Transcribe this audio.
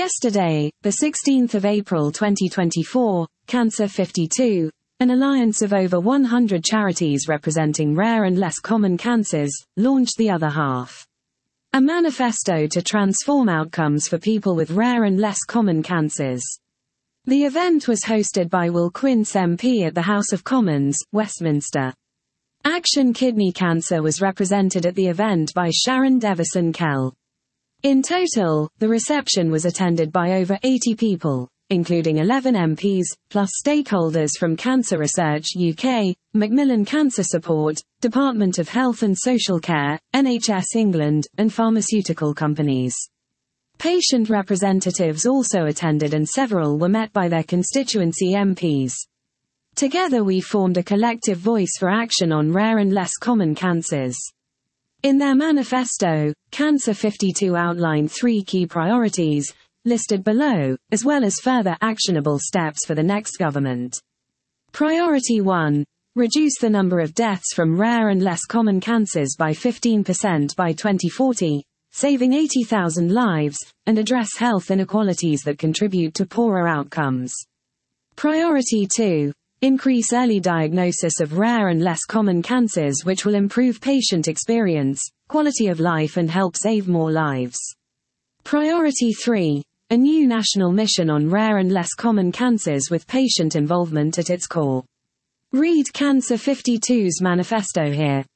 Yesterday, the 16th of April 2024, Cancer 52, an alliance of over 100 charities representing rare and less common cancers, launched the other half. A manifesto to transform outcomes for people with rare and less common cancers. The event was hosted by Will Quince MP at the House of Commons, Westminster. Action Kidney Cancer was represented at the event by Sharon Devison-Kell. In total, the reception was attended by over 80 people, including 11 MPs, plus stakeholders from Cancer Research UK, Macmillan Cancer Support, Department of Health and Social Care, NHS England, and pharmaceutical companies. Patient representatives also attended and several were met by their constituency MPs. Together we formed a collective voice for action on rare and less common cancers. In their manifesto, Cancer 52 outlined 3 key priorities, listed below, as well as further actionable steps for the next government. Priority 1. Reduce the number of deaths from rare and less common cancers by 15% by 2040, saving 80,000 lives, and address health inequalities that contribute to poorer outcomes. Priority 2. Increase early diagnosis of rare and less common cancers, which will improve patient experience, quality of life and help save more lives. Priority 3. A new national mission on rare and less common cancers with patient involvement at its core. Read Cancer 52's manifesto here.